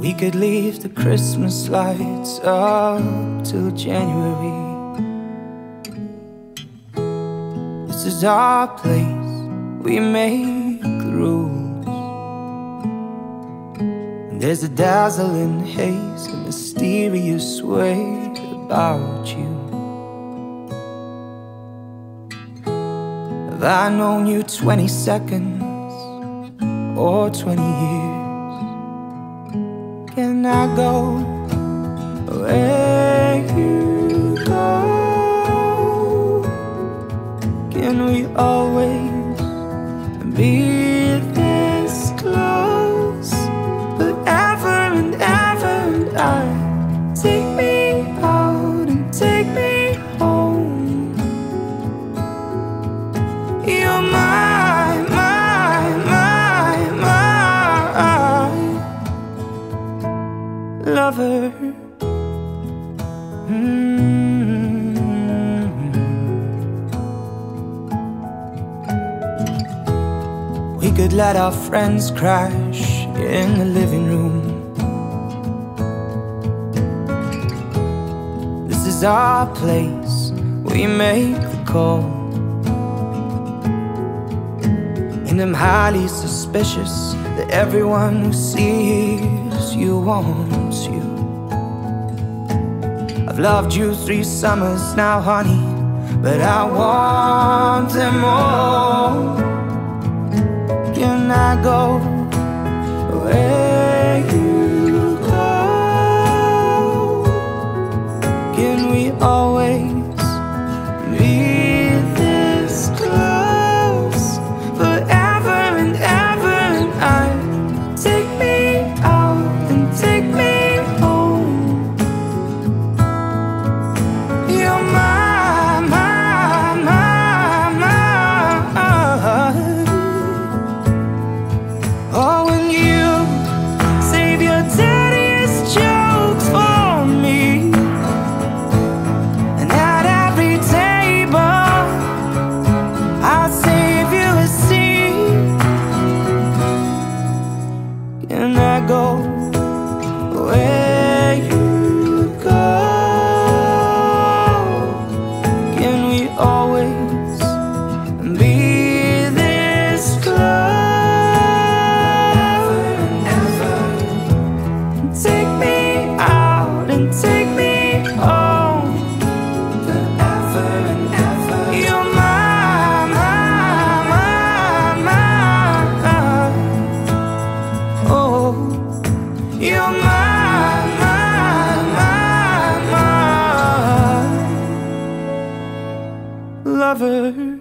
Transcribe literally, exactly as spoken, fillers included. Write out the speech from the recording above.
We could leave the Christmas lights up till January. This is our place, we make the rules. And there's a dazzling haze, a mysterious way about you. Have I known you twenty seconds or twenty years? Can I go where you go? Can we always be this close? Forever and ever and I. Take me out and take me home. You're my, my, my, my lover. Mm-hmm. We could let our friends crash in the living room. This is our place, we make the call. And I'm highly suspicious that everyone who sees you wants you. I've loved you three summers now, honey, but I want them all. Can I go where you go? Can we always be this close? Forever and ever and I. Take me out and take me home. You're my, my, my, my. Oh, when you save your dirtiest jokes for me, and at every table I'll save you a seat. Can I go where you go? Can we always be this close? Take me out and take me home. Forever and ever. You're my, my, my, my. Oh, you're my, my, my, my lover.